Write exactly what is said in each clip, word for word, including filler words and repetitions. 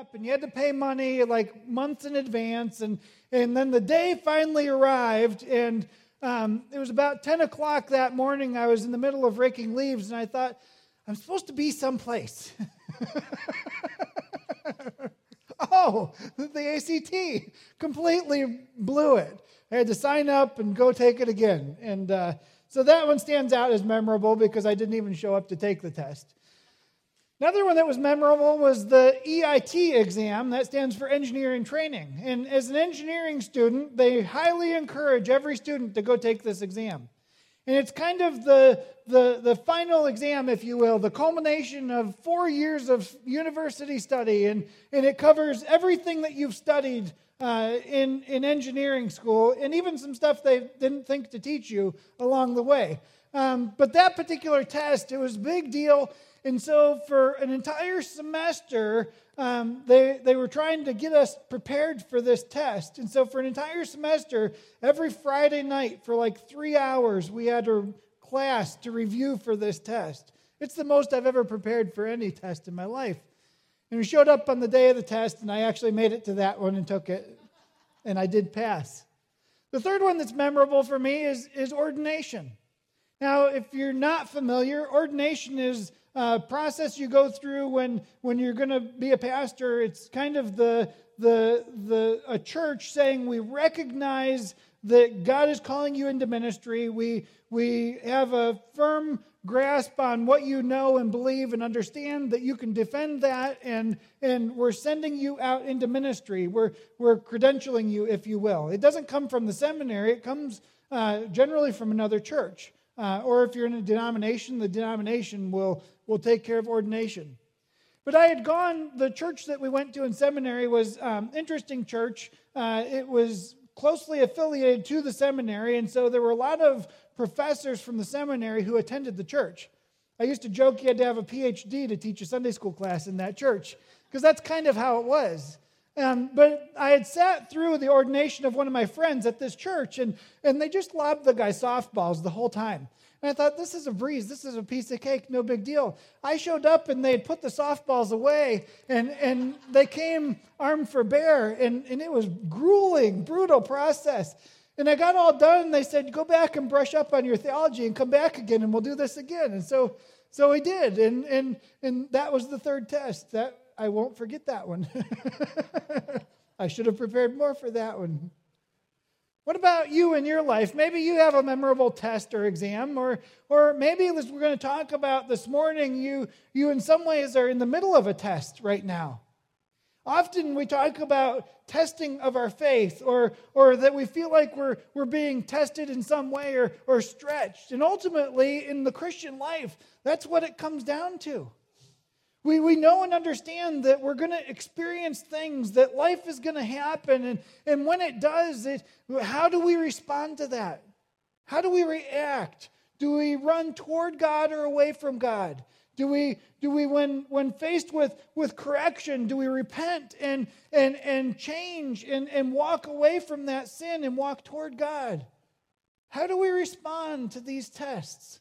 up, and you had to pay money like months in advance, and, and then the day finally arrived, and um, it was about ten o'clock that morning. I was in the middle of raking leaves, and I thought, I'm supposed to be someplace. Oh, the A C T completely blew it. I had to sign up and go take it again. And uh, so that one stands out as memorable because I didn't even show up to take the test. Another one that was memorable was the E I T exam. That stands for engineering training. And as an engineering student, they highly encourage every student to go take this exam. And it's kind of the, the, the final exam, if you will, the culmination of four years of university study. And, and it covers everything that you've studied uh, in, in engineering school, and even some stuff they didn't think to teach you along the way. Um, but that particular test, it was a big deal. And so for an entire semester, um, they, they were trying to get us prepared for this test. And so for an entire semester, every Friday night for like three hours, we had a class to review for this test. It's the most I've ever prepared for any test in my life. And we showed up on the day of the test, and I actually made it to that one and took it, and I did pass. The third one that's memorable for me is, is ordination. Now, if you're not familiar, ordination is Uh, process you go through when, when you're going to be a pastor. It's kind of the, the, the a church saying we recognize that God is calling you into ministry. We, we have a firm grasp on what you know and believe and understand that you can defend that, and, and we're sending you out into ministry. We're, we're credentialing you, if you will. It doesn't come from the seminary. It comes uh, generally from another church. Uh, or if you're in a denomination, the denomination will, will take care of ordination. But I had gone, the church that we went to in seminary was um, interesting church. Uh, it was closely affiliated to the seminary, and so there were a lot of professors from the seminary who attended the church. I used to joke you had to have a P H D to teach a Sunday school class in that church, because that's kind of how it was. Um, but I had sat through the ordination of one of my friends at this church, and, and they just lobbed the guy softballs the whole time. And I thought, this is a breeze. This is a piece of cake. No big deal. I showed up, and they had put the softballs away, and, and they came armed for bear, and, and it was grueling, brutal process. And I got all done, and they said, go back and brush up on your theology and come back again, and we'll do this again. And so so we did, and, and, and that was the third test. That I won't forget that one. I should have prepared more for that one. What about you in your life? Maybe you have a memorable test or exam, or or maybe as we're going to talk about this morning, you, you in some ways are in the middle of a test right now. Often we talk about testing of our faith, or or that we feel like we're, we're being tested in some way or, or stretched. And ultimately, in the Christian life, that's what it comes down to. We we know and understand that we're going to experience things, that life is going to happen, and, and when it does, it, how do we respond to that? How do we react? Do we run toward God or away from God? Do we, do we when, when faced with, with correction, do we repent and, and, and change and, and walk away from that sin and walk toward God? How do we respond to these tests?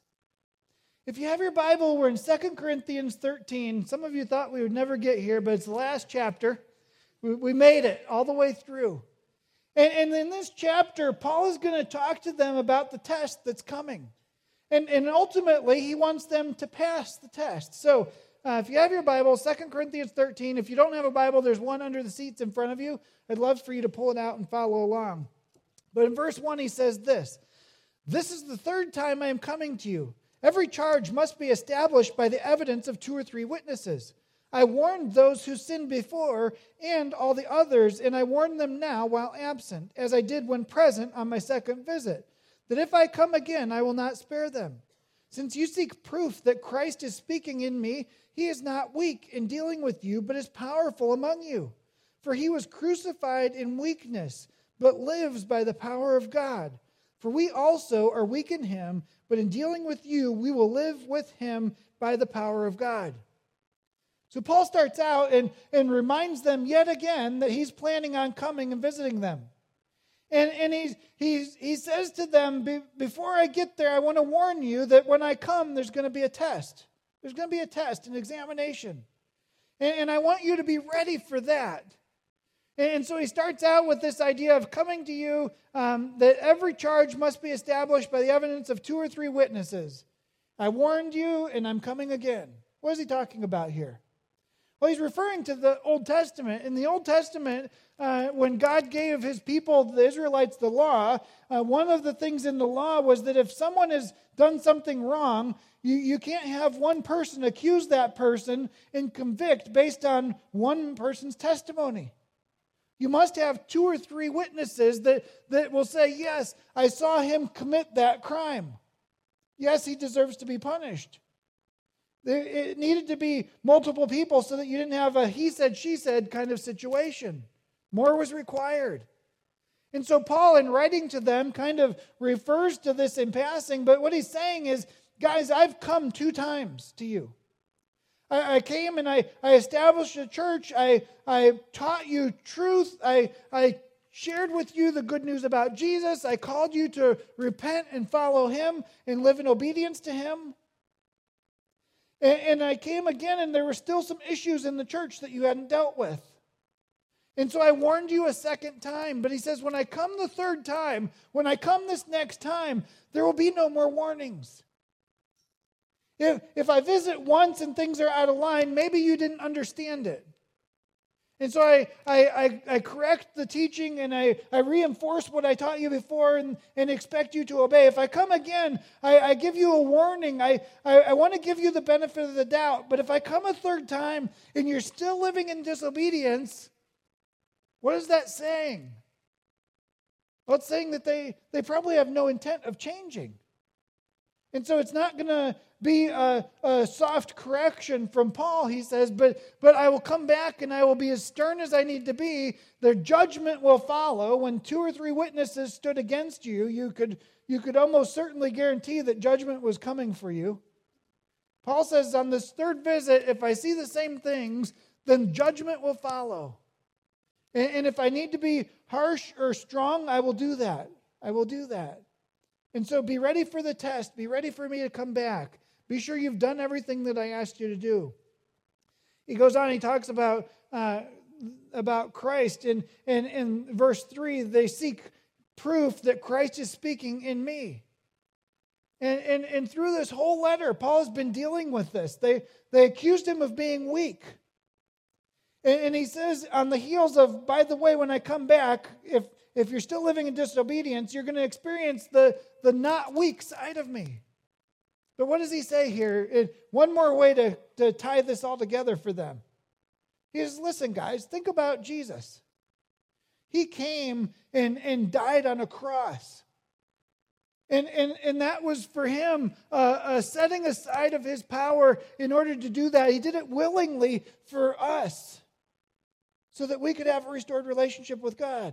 If you have your Bible, we're in Second Corinthians thirteen. Some of you thought we would never get here, but it's the last chapter. We, we made it all the way through. And, and in this chapter, Paul is going to talk to them about the test that's coming. And, and ultimately, he wants them to pass the test. So uh, if you have your Bible, Second Corinthians thirteen. If you don't have a Bible, there's one under the seats in front of you. I'd love for you to pull it out and follow along. But in verse one, he says this: "This is the third time I am coming to you. Every charge must be established by the evidence of two or three witnesses. I warned those who sinned before and all the others, and I warn them now while absent, as I did when present on my second visit, that if I come again, I will not spare them. Since you seek proof that Christ is speaking in me, he is not weak in dealing with you, but is powerful among you. For he was crucified in weakness, but lives by the power of God. For we also are weak in him, but in dealing with you, we will live with him by the power of God." So Paul starts out and, and reminds them yet again that he's planning on coming and visiting them. And, and he's, he's, he says to them, Be, before I get there, I want to warn you that when I come, there's going to be a test. There's going to be a test, an examination. And, and I want you to be ready for that. And, and so he starts out with this idea of coming to you, um, that every charge must be established by the evidence of two or three witnesses. I warned you, and I'm coming again. What is he talking about here? Well, he's referring to the Old Testament. In the Old Testament, uh, when God gave his people, the Israelites, the law, uh, one of the things in the law was that if someone has done something wrong, you, you can't have one person accuse that person and convict based on one person's testimony. You must have two or three witnesses that, that will say, yes, I saw him commit that crime. Yes, he deserves to be punished. It needed to be multiple people so that you didn't have a he said, she said kind of situation. More was required. And so Paul, in writing to them, kind of refers to this in passing, but what he's saying is, guys, I've come two times to you. I, I came and I, I established a church. I, I taught you truth. I, I shared with you the good news about Jesus. I called you to repent and follow him and live in obedience to him. And I came again, and there were still some issues in the church that you hadn't dealt with. And so I warned you a second time. But he says, when I come the third time, when I come this next time, there will be no more warnings. If, if I visit once and things are out of line, maybe you didn't understand it. And so I, I, I, I correct the teaching and I, I reinforce what I taught you before and, and expect you to obey. If I come again, I, I give you a warning. I, I, I want to give you the benefit of the doubt. But if I come a third time and you're still living in disobedience, what is that saying? Well, it's saying that they, they probably have no intent of changing. And so it's not going to be a, a soft correction from Paul, he says, but, but I will come back and I will be as stern as I need to be. The judgment will follow. When two or three witnesses stood against you, you could, you could almost certainly guarantee that judgment was coming for you. Paul says on this third visit, if I see the same things, then judgment will follow. And, and if I need to be harsh or strong, I will do that. I will do that. And so be ready for the test. Be ready for me to come back. Be sure you've done everything that I asked you to do. He goes on, he talks about uh, about Christ. And in, in, in verse three, they seek proof that Christ is speaking in me. And, and, and through this whole letter, Paul has been dealing with this. They, they accused him of being weak. And, and he says on the heels of, by the way, when I come back, if If you're still living in disobedience, you're going to experience the, the not weak side of me. But what does he say here? It, one more way to, to tie this all together for them. He says, listen, guys, think about Jesus. He came and, and died on a cross. And, and, and that was for him uh, a setting aside of his power in order to do that. He did it willingly for us so that we could have a restored relationship with God.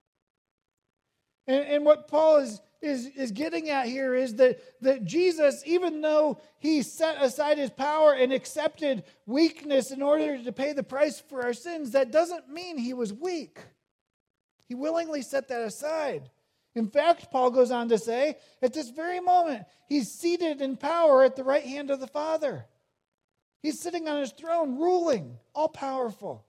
And, and what Paul is, is, is getting at here is that, that Jesus, even though he set aside his power and accepted weakness in order to pay the price for our sins, that doesn't mean he was weak. He willingly set that aside. In fact, Paul goes on to say, at this very moment, he's seated in power at the right hand of the Father. He's sitting on his throne, ruling, all-powerful.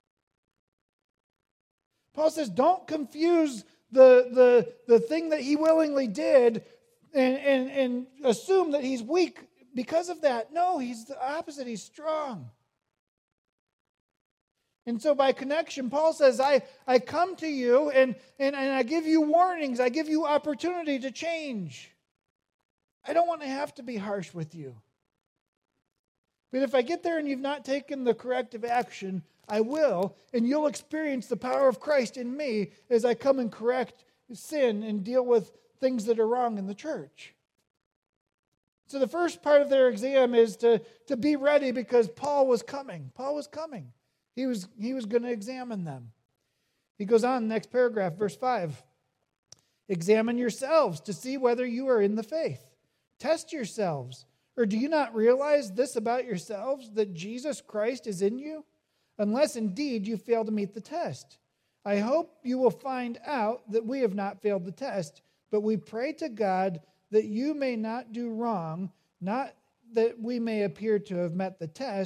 Paul says, don't confuse the, the, the thing that he willingly did and, and, and assume that he's weak because of that. No, he's the opposite. He's strong. And so by connection, Paul says, I, I come to you and, and, and I give you warnings. I give you opportunity to change. I don't want to have to be harsh with you. But if I get there and you've not taken the corrective action, I will, and you'll experience the power of Christ in me as I come and correct sin and deal with things that are wrong in the church. So the first part of their exam is to, to be ready because Paul was coming. Paul was coming. He was, he was going to examine them. He goes on, next paragraph, verse five. Examine yourselves to see whether you are in the faith. Test yourselves. Or do you not realize this about yourselves, that Jesus Christ is in you? Unless indeed you fail to meet the test. I hope you will find out that we have not failed the test, but we pray to God that you may not do wrong, not that we may appear to have met the test,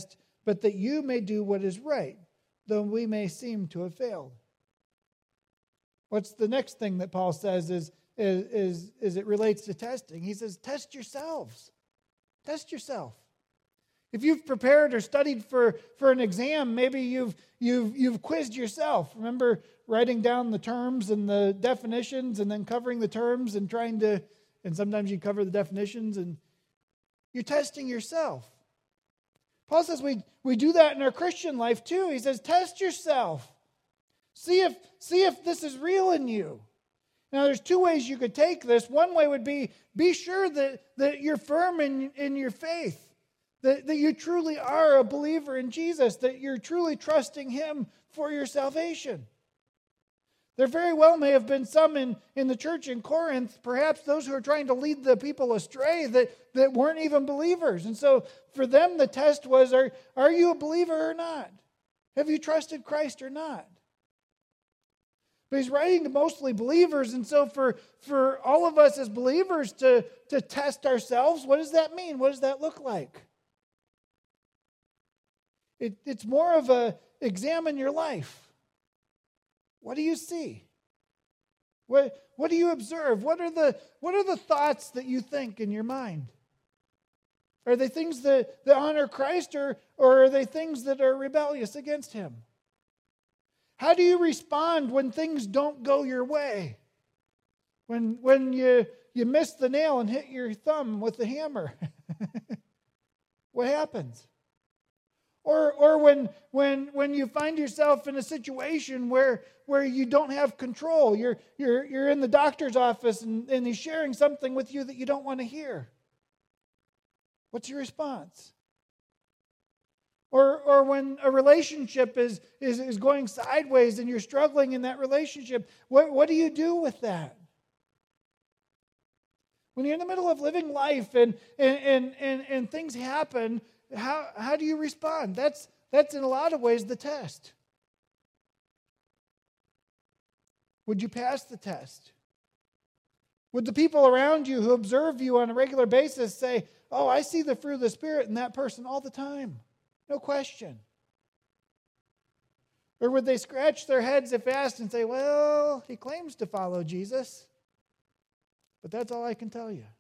but that you may do what is right, though we may seem to have failed. What's the next thing that Paul says is, is, is, is it relates to testing. He says, test yourselves. Test yourself. If you've prepared or studied for, for an exam, maybe you've, you've, you've quizzed yourself. Remember writing down the terms and the definitions and then covering the terms and trying to, and sometimes you cover the definitions and you're testing yourself. Paul says we, we do that in our Christian life too. He says, test yourself. See if, see if this is real in you. Now, there's two ways you could take this. One way would be, be sure that, that you're firm in, in your faith, that, that you truly are a believer in Jesus, that you're truly trusting Him for your salvation. There very well may have been some in, in the church in Corinth, perhaps those who are trying to lead the people astray that, that weren't even believers. And so for them, the test was, are, are you a believer or not? Have you trusted Christ or not? But he's writing to mostly believers, and so for, for all of us as believers to, to test ourselves, what does that mean? What does that look like? It, it's more of a examine your life. What do you see? What, what do you observe? What are the, what are the thoughts that you think in your mind? Are they things that, that honor Christ, or, or are they things that are rebellious against Him? How do you respond when things don't go your way? When, when you, you miss the nail and hit your thumb with the hammer? What happens? Or, or when, when, when you find yourself in a situation where, where you don't have control. You're, you're, you're in the doctor's office and, and he's sharing something with you that you don't want to hear. What's your response? Or, or when a relationship is, is, is going sideways and you're struggling in that relationship, what, what do you do with that? When you're in the middle of living life and, and, and, and, and things happen, how, how do you respond? That's, that's in a lot of ways the test. Would you pass the test? Would the people around you who observe you on a regular basis say, oh, I see the fruit of the Spirit in that person all the time? No question. Or would they scratch their heads if asked and say, well, he claims to follow Jesus, but that's all I can tell you.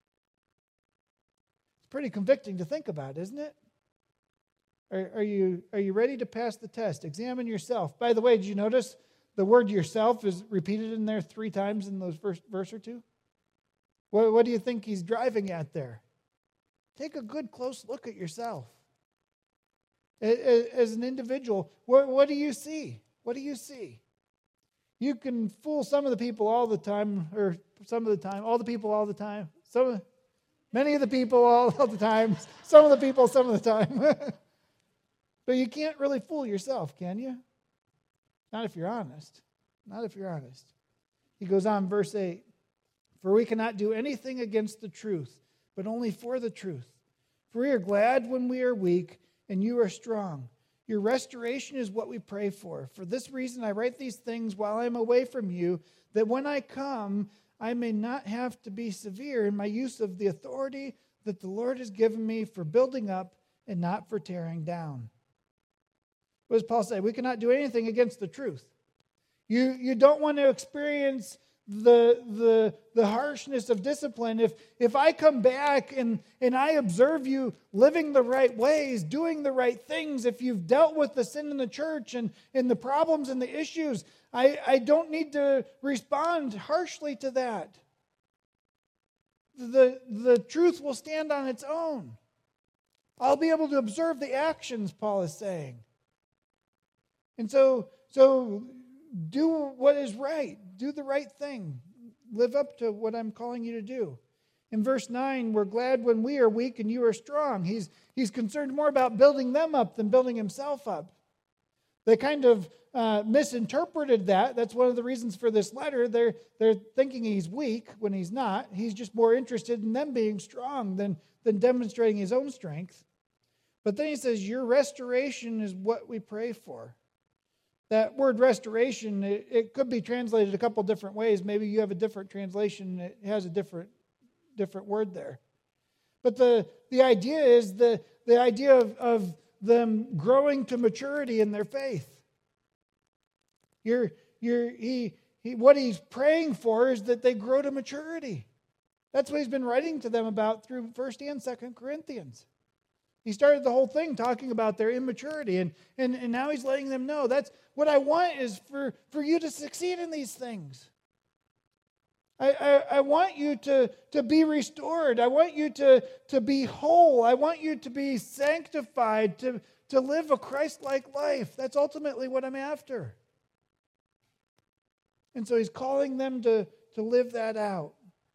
It's pretty convicting to think about, isn't it? Are, are you, are you ready to pass the test? Examine yourself. By the way, did you notice the word yourself is repeated in there three times in those first verse or two? What, what do you think he's driving at there? Take a good close look at yourself. As an individual, what, what do you see? What do you see? You can fool some of the people all the time, or some of the time, all the people all the time, some, many of the people all, all the time, some of the people some of the time. But you can't really fool yourself, can you? Not if you're honest. Not if you're honest. He goes on, verse eight. For we cannot do anything against the truth, but only for the truth. For we are glad when we are weak, and you are strong. Your restoration is what we pray for. For this reason I write these things while I am away from you, that when I come, I may not have to be severe in my use of the authority that the Lord has given me for building up and not for tearing down. What does Paul say? We cannot do anything against the truth. You, you don't want to experience the, the, the harshness of discipline. If, if I come back and, and I observe you living the right ways, doing the right things, if you've dealt with the sin in the church and, and the problems and the issues, I, I don't need to respond harshly to that. The, the truth will stand on its own. I'll be able to observe the actions, Paul is saying. And so, so do what is right. Do the right thing. Live up to what I'm calling you to do. In verse nine, we're glad when we are weak and you are strong. He's, he's concerned more about building them up than building himself up. They kind of uh, misinterpreted that. That's one of the reasons for this letter. They're, they're thinking he's weak when he's not. He's just more interested in them being strong than, than demonstrating his own strength. But then he says, your restoration is what we pray for. That word restoration, it, it could be translated a couple different ways. Maybe you have a different translation that has a different, different word there. But the, the idea is the, the idea of, of them growing to maturity in their faith. You're, you're, he, he, what he's praying for is that they grow to maturity. That's what he's been writing to them about through First and Second Corinthians. He started the whole thing talking about their immaturity, and, and, and now he's letting them know that's what I want is for, for you to succeed in these things. I, I, I want you to, to be restored. I want you to, to be whole. I want you to be sanctified, to, to live a Christ-like life. That's ultimately what I'm after. And so he's calling them to, to live that out.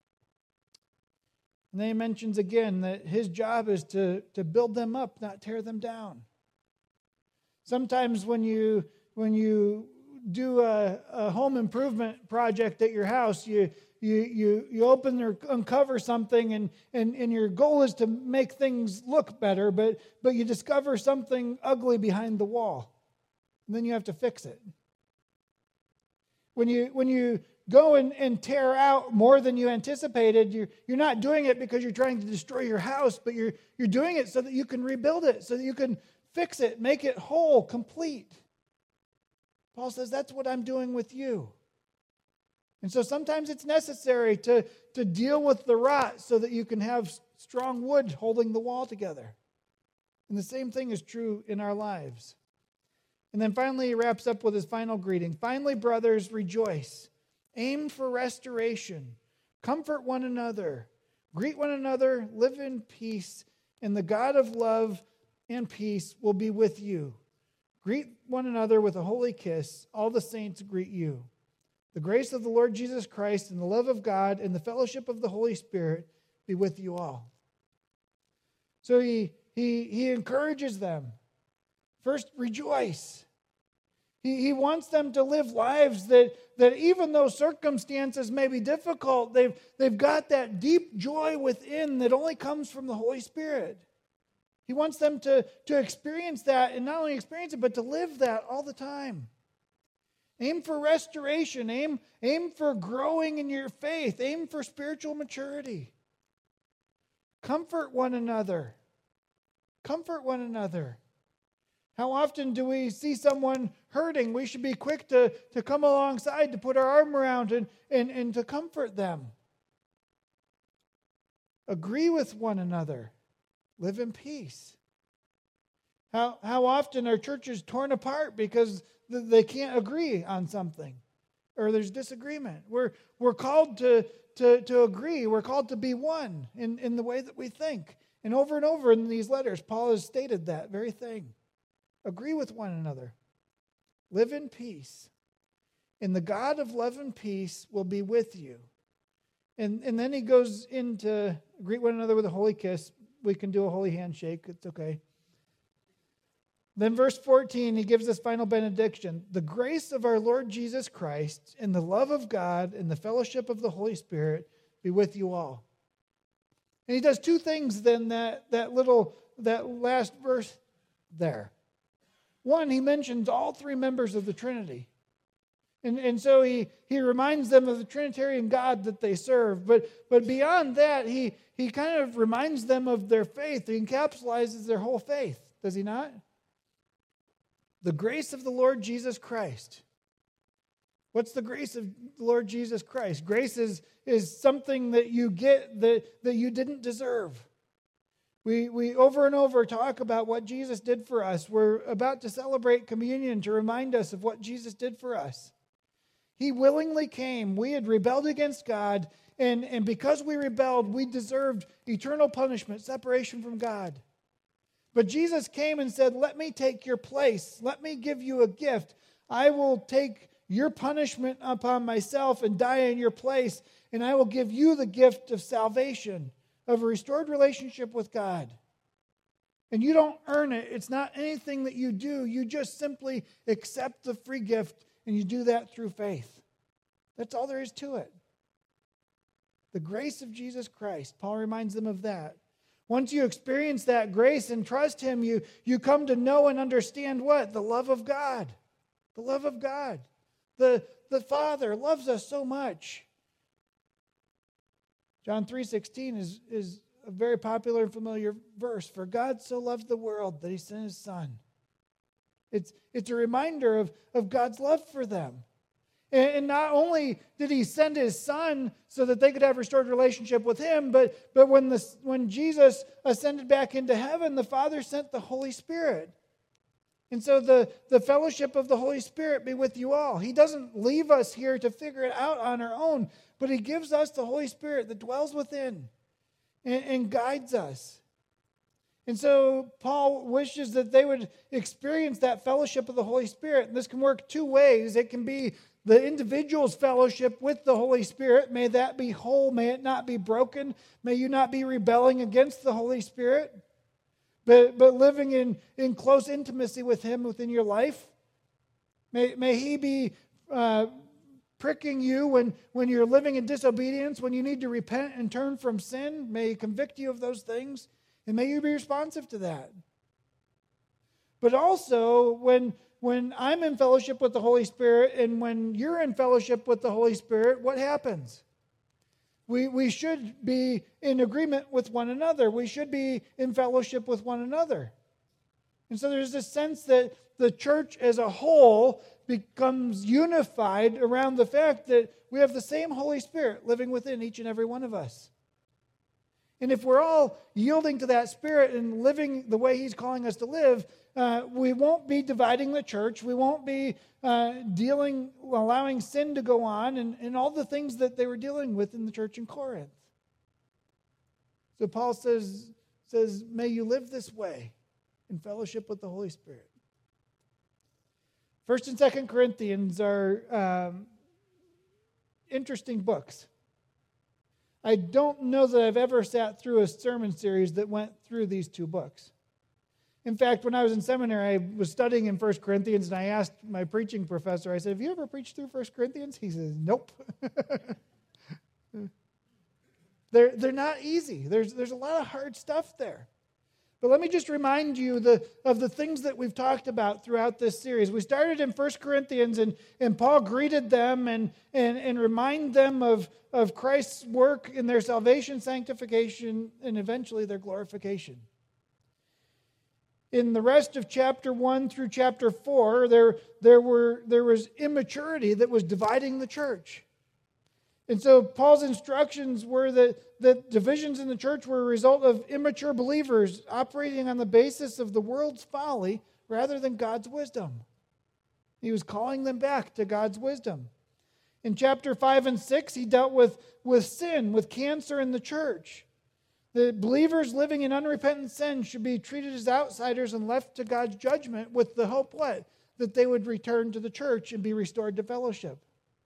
And then he mentions again that his job is to, to build them up, not tear them down. Sometimes when you when you do a, a home improvement project at your house, you you you you open or uncover something, and, and, and your goal is to make things look better, but but you discover something ugly behind the wall. And then you have to fix it. When you when you go and, and tear out more than you anticipated, you're, you're not doing it because you're trying to destroy your house, but you're, you're doing it so that you can rebuild it, so that you can fix it, make it whole, complete. Paul says, that's what I'm doing with you. And so sometimes it's necessary to, to deal with the rot so that you can have strong wood holding the wall together. And the same thing is true in our lives. And then finally he wraps up with his final greeting. Finally, brothers, rejoice. Aim for restoration. Comfort one another. Greet one another. Live in peace. And the God of love and peace will be with you. Greet one another with a holy kiss. All the saints greet you. The grace of the Lord Jesus Christ and the love of God and the fellowship of the Holy Spirit be with you all. So he, he, he encourages them. First, rejoice. He, he wants them to live lives that, that even though circumstances may be difficult, they've, they've got that deep joy within that only comes from the Holy Spirit. He wants them to, to experience that, and not only experience it, but to live that all the time. Aim for restoration. Aim, aim for growing in your faith. Aim for spiritual maturity. Comfort one another. Comfort one another. How often do we see someone hurting? We should be quick to, to come alongside, to put our arm around and, and, and to comfort them. Agree with one another. Live in peace. How, how often are churches torn apart because they can't agree on something or there's disagreement? We're, we're called to, to, to agree. We're called to be one in, in the way that we think. And over and over in these letters, Paul has stated that very thing. Agree with one another. Live in peace. And the God of love and peace will be with you. And, and then he goes into greet one another with a holy kiss. We can do a holy handshake. It's okay. Then verse fourteen, he gives this final benediction. The grace of our Lord Jesus Christ and the love of God and the fellowship of the Holy Spirit be with you all. And he does two things then that, that little, that last verse there. One, he mentions all three members of the Trinity. And, and so he, he reminds them of the Trinitarian God that they serve. But, but beyond that, he, he kind of reminds them of their faith. He encapsulates their whole faith, does he not? The grace of the Lord Jesus Christ. What's the grace of the Lord Jesus Christ? Grace is, is something that you get that, that you didn't deserve. We, we over and over talk about what Jesus did for us. We're about to celebrate communion to remind us of what Jesus did for us. He willingly came. We had rebelled against God, and, and because we rebelled, we deserved eternal punishment, separation from God. But Jesus came and said, let me take your place. Let me give you a gift. I will take your punishment upon myself and die in your place, and I will give you the gift of salvation, of a restored relationship with God. And you don't earn it. It's not anything that you do. You just simply accept the free gift, and you do that through faith. That's all there is to it. The grace of Jesus Christ. Paul reminds them of that. Once you experience that grace and trust him, you, you come to know and understand what? The love of God. The love of God. The, the Father loves us so much. John three sixteen is, is a very popular and familiar verse. For God so loved the world that he sent his son. It's, it's a reminder of, of God's love for them. And, and not only did he send his son so that they could have restored relationship with him, but, but when, the, when Jesus ascended back into heaven, the Father sent the Holy Spirit. And so the, the fellowship of the Holy Spirit be with you all. He doesn't leave us here to figure it out on our own, but he gives us the Holy Spirit that dwells within and, and guides us. And so Paul wishes that they would experience that fellowship of the Holy Spirit. And this can work two ways. It can be the individual's fellowship with the Holy Spirit. May that be whole. May it not be broken. May you not be rebelling against the Holy Spirit. But, but living in, in close intimacy with him within your life. May, may he be uh, pricking you when, when you're living in disobedience, when you need to repent and turn from sin. May he convict you of those things, and may you be responsive to that. But also, when, when I'm in fellowship with the Holy Spirit and when you're in fellowship with the Holy Spirit, what happens? We, we should be in agreement with one another. We should be in fellowship with one another. And so there's this sense that the church as a whole becomes unified around the fact that we have the same Holy Spirit living within each and every one of us. And if we're all yielding to that Spirit and living the way he's calling us to live, uh, we won't be dividing the church. We won't be uh, dealing, allowing sin to go on and, and all the things that they were dealing with in the church in Corinth. So Paul says, says, may you live this way in fellowship with the Holy Spirit. First and Second Corinthians are um, interesting books. I don't know that I've ever sat through a sermon series that went through these two books. In fact, when I was in seminary, I was studying in First Corinthians, and I asked my preaching professor, I said, have you ever preached through First Corinthians? He says, nope. they're, they're not easy. There's, there's a lot of hard stuff there. But let me just remind you the, of the things that we've talked about throughout this series. We started in First Corinthians, and, and Paul greeted them and, and, and remind them of, of Christ's work in their salvation, sanctification, and eventually their glorification. In the rest of chapter one through chapter four, there, there, were, there was immaturity that was dividing the church. And so Paul's instructions were that, that divisions in the church were a result of immature believers operating on the basis of the world's folly rather than God's wisdom. He was calling them back to God's wisdom. In chapter five and six, he dealt with, with sin, with cancer in the church. The believers living in unrepentant sin should be treated as outsiders and left to God's judgment with the hope what? That they would return to the church and be restored to fellowship.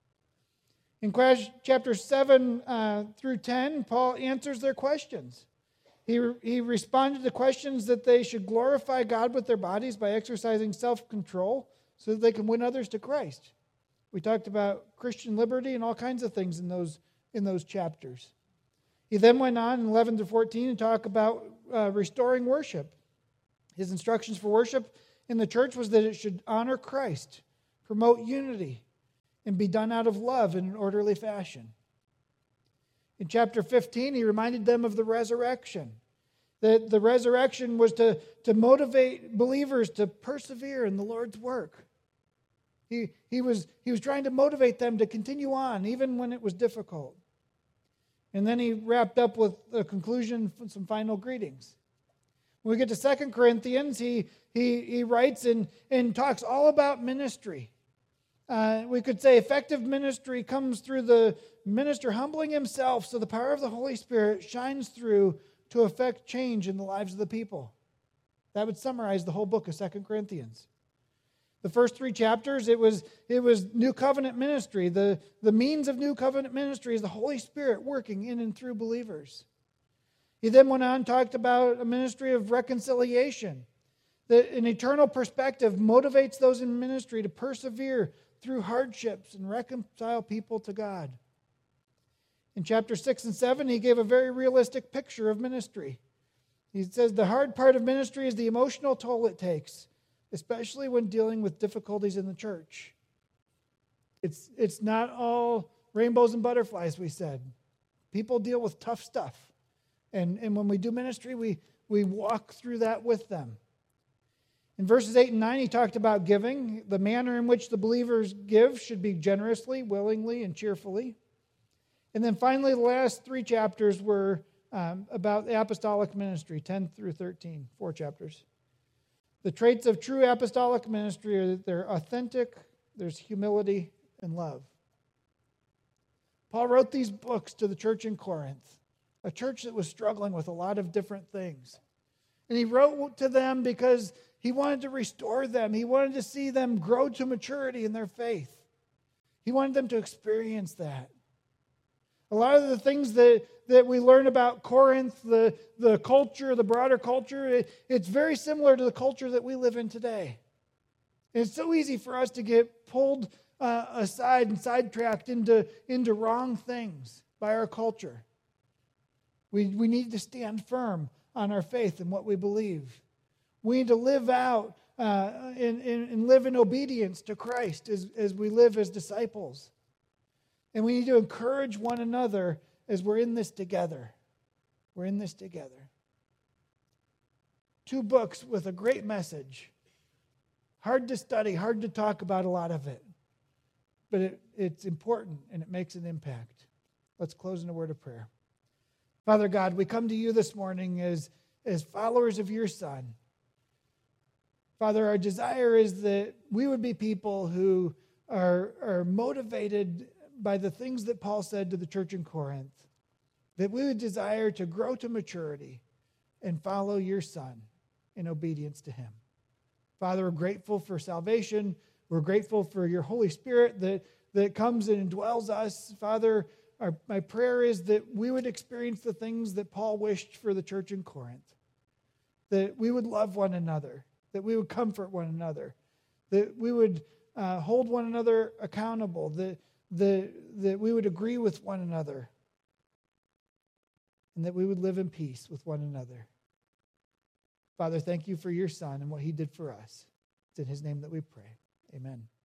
In chapter seven uh, through ten, Paul answers their questions. He, he responded to questions that they should glorify God with their bodies by exercising self-control so that they can win others to Christ. We talked about Christian liberty and all kinds of things in those, in those chapters. He then went on in eleven to fourteen to talk about uh, restoring worship. His instructions for worship in the church was that it should honor Christ, promote unity, and be done out of love in an orderly fashion. In chapter fifteen, he reminded them of the resurrection. That the resurrection was to, to motivate believers to persevere in the Lord's work. He, he, was, he was trying to motivate them to continue on, even when it was difficult. And then he wrapped up with a conclusion, some final greetings. When we get to Second Corinthians, he, he, he writes and, and talks all about ministry. Uh, we could say effective ministry comes through the minister humbling himself so the power of the Holy Spirit shines through to effect change in the lives of the people. That would summarize the whole book of Second Corinthians. The first three chapters, it was, it was new covenant ministry. The, the means of new covenant ministry is the Holy Spirit working in and through believers. He then went on and talked about a ministry of reconciliation. That an eternal perspective motivates those in ministry to persevere through hardships and reconcile people to God. In chapter six and seven, he gave a very realistic picture of ministry. He says the hard part of ministry is the emotional toll it takes, especially when dealing with difficulties in the church. It's, it's not all rainbows and butterflies, we said. People deal with tough stuff And, and when we do ministry, we, we walk through that with them. In verses eight and nine, he talked about giving. The manner in which the believers give should be generously, willingly, and cheerfully. And then finally, the last three chapters were um, about the apostolic ministry, ten through thirteen, four chapters. The traits of true apostolic ministry are that they're authentic, there's humility, and love. Paul wrote these books to the church in Corinth, a church that was struggling with a lot of different things. And he wrote to them because he wanted to restore them. He wanted to see them grow to maturity in their faith. He wanted them to experience that. A lot of the things that, that we learn about Corinth, the, the culture, the broader culture, it, it's very similar to the culture that we live in today. And it's so easy for us to get pulled uh, aside and sidetracked into, into wrong things by our culture. We, we need to stand firm on our faith and what we believe. We need to live out uh, and, and live in obedience to Christ as, as we live as disciples. And we need to encourage one another as we're in this together. We're in this together. Two books with a great message. Hard to study, hard to talk about a lot of it. But it, it's important and it makes an impact. Let's close in a word of prayer. Father God, we come to you this morning as, as followers of your Son. Father, our desire is that we would be people who are, are motivated by the things that Paul said to the church in Corinth, that we would desire to grow to maturity and follow your Son in obedience to him. Father, we're grateful for salvation. We're grateful for your Holy Spirit that, that comes and indwells us. Father, our, my prayer is that we would experience the things that Paul wished for the church in Corinth, that we would love one another, that we would comfort one another, that we would uh, hold one another accountable, that That, that we would agree with one another, and that we would live in peace with one another. Father, thank you for your Son and what he did for us. It's in his name that we pray. Amen.